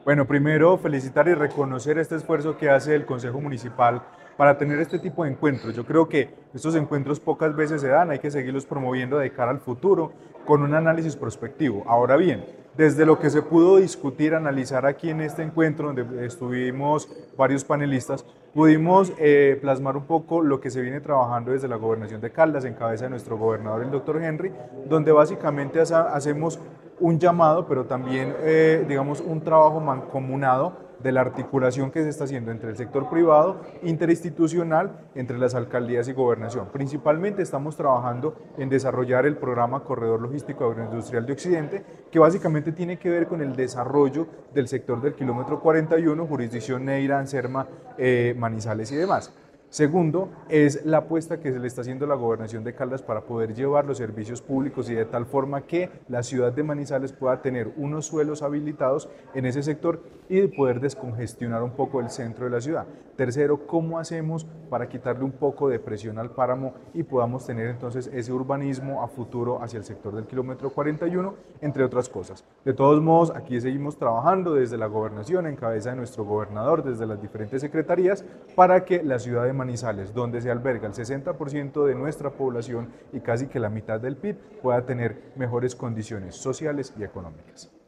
Bueno, primero felicitar y reconocer este esfuerzo que hace el Consejo Municipal para tener este tipo de encuentros. Yo creo que estos encuentros pocas veces se dan, hay que seguirlos promoviendo de cara al futuro con un análisis prospectivo. Ahora bien, desde lo que se pudo discutir, analizar aquí en este encuentro, donde estuvimos varios panelistas, pudimos plasmar un poco lo que se viene trabajando desde la Gobernación de Caldas, en cabeza de nuestro gobernador, el doctor Henry, donde básicamente hacemos un llamado, pero también, digamos, un trabajo mancomunado de la articulación que se está haciendo entre el sector privado, interinstitucional, entre las alcaldías y gobernación. Principalmente estamos trabajando en desarrollar el programa Corredor Logístico Agroindustrial de Occidente, que básicamente tiene que ver con el desarrollo del sector del kilómetro 41, jurisdicción Neira, Anserma, Manizales y demás. Segundo, es la apuesta que se le está haciendo a la gobernación de Caldas para poder llevar los servicios públicos y de tal forma que la ciudad de Manizales pueda tener unos suelos habilitados en ese sector y de poder descongestionar un poco el centro de la ciudad. Tercero, ¿cómo hacemos para quitarle un poco de presión al páramo y podamos tener entonces ese urbanismo a futuro hacia el sector del kilómetro 41, entre otras cosas? De todos modos, aquí seguimos trabajando desde la gobernación, en cabeza de nuestro gobernador, desde las diferentes secretarías, para que la ciudad de Manizales, donde se alberga el 60% de nuestra población y casi que la mitad del PIB, pueda tener mejores condiciones sociales y económicas.